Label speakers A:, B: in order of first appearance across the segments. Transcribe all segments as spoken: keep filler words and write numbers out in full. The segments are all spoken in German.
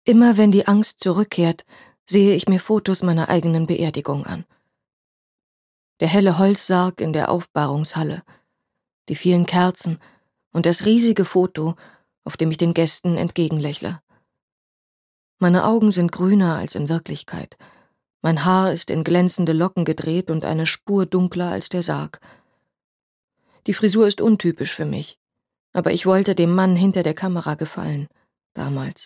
A: Immer wenn die Angst zurückkehrt, sehe ich mir Fotos meiner eigenen Beerdigung an. Der helle Holzsarg in der Aufbahrungshalle, die vielen Kerzen und das riesige Foto, auf dem ich den Gästen entgegenlächle. Meine Augen sind grüner als in Wirklichkeit. Mein Haar ist in glänzende Locken gedreht und eine Spur dunkler als der Sarg. Die Frisur ist untypisch für mich, aber ich wollte dem Mann hinter der Kamera gefallen, damals.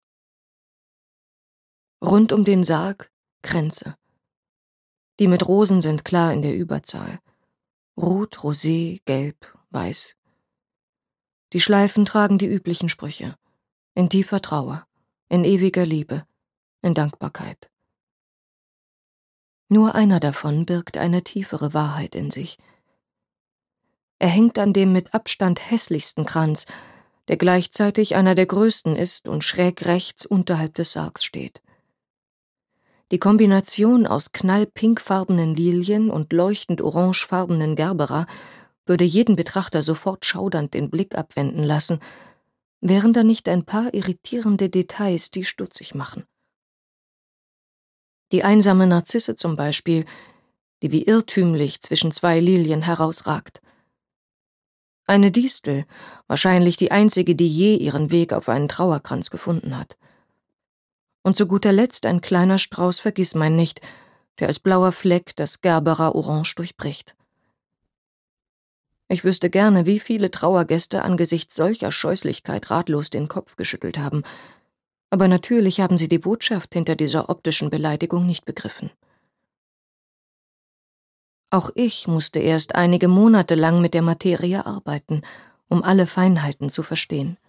A: Rund um den Sarg Kränze. Die mit Rosen sind klar in der Überzahl. Rot, Rosé, Gelb, Weiß. Die Schleifen tragen die üblichen Sprüche. In tiefer Trauer, in ewiger Liebe, in Dankbarkeit. Nur einer davon birgt eine tiefere Wahrheit in sich. Er hängt an dem mit Abstand hässlichsten Kranz, der gleichzeitig einer der größten ist und schräg rechts unterhalb des Sargs steht. Die Kombination aus knallpinkfarbenen Lilien und leuchtend orangefarbenen Gerbera würde jeden Betrachter sofort schaudernd den Blick abwenden lassen, wären da nicht ein paar irritierende Details, die stutzig machen. Die einsame Narzisse zum Beispiel, die wie irrtümlich zwischen zwei Lilien herausragt. Eine Distel, wahrscheinlich die einzige, die je ihren Weg auf einen Trauerkranz gefunden hat. Und zu guter Letzt ein kleiner Strauß Vergissmeinnicht, der als blauer Fleck das Gerbera-Orange durchbricht. Ich wüsste gerne, wie viele Trauergäste angesichts solcher Scheußlichkeit ratlos den Kopf geschüttelt haben, aber natürlich haben sie die Botschaft hinter dieser optischen Beleidigung nicht begriffen. Auch ich musste erst einige Monate lang mit der Materie arbeiten, um alle Feinheiten zu verstehen.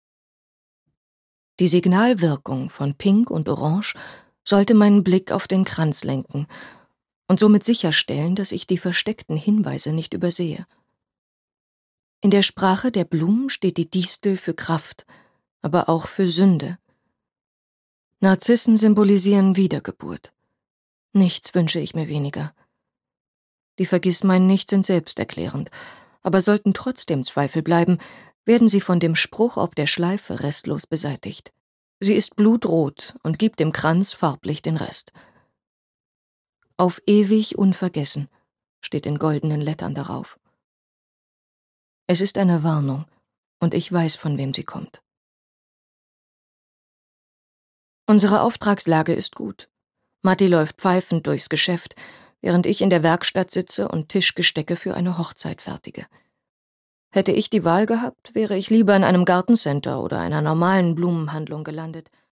A: Die Signalwirkung von Pink und Orange sollte meinen Blick auf den Kranz lenken und somit sicherstellen, dass ich die versteckten Hinweise nicht übersehe. In der Sprache der Blumen steht die Distel für Kraft, aber auch für Sünde. Narzissen symbolisieren Wiedergeburt. Nichts wünsche ich mir weniger. Die Vergissmeinnicht sind selbsterklärend, aber sollten trotzdem Zweifel bleiben, werden sie von dem Spruch auf der Schleife restlos beseitigt. Sie ist blutrot und gibt dem Kranz farblich den Rest. Auf ewig unvergessen steht in goldenen Lettern darauf. Es ist eine Warnung, und ich weiß, von wem sie kommt. Unsere Auftragslage ist gut. Matti läuft pfeifend durchs Geschäft, während ich in der Werkstatt sitze und Tischgestecke für eine Hochzeit fertige. Hätte ich die Wahl gehabt, wäre ich lieber in einem Gartencenter oder einer normalen Blumenhandlung gelandet.